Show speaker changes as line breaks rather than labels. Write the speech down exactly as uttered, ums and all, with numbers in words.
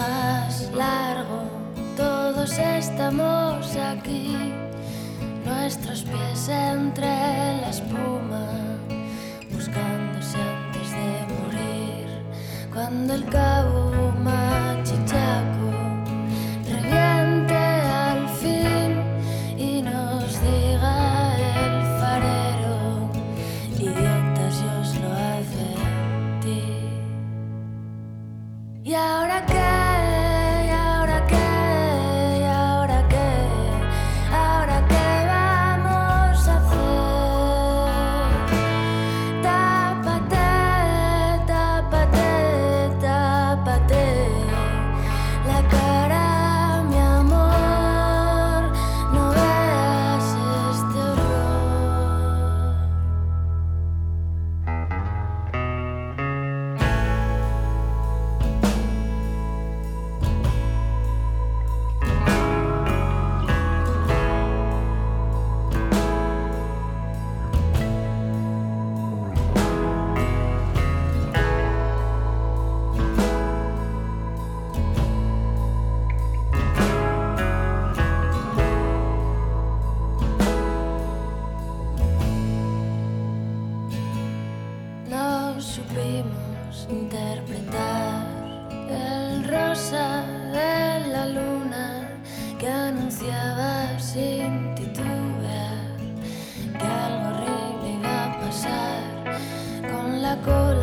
más largo, todos estamos aquí, nuestros pies entre la espuma, buscándose antes de morir, cuando el cabo machichaco reviente al fin y nos diga el farero, idiotas, yo os lo advertí. ¿Y ahora qué? ¿Y ahora qué? ¿Y ahora qué? ¿Ahora qué vamos a hacer? Tápate, tápate, tápate la cara, mi amor, no veas este horror. No supimos interpretar el rosa de la luna que anunciaba sin titubear que algo horrible iba a pasar con la cola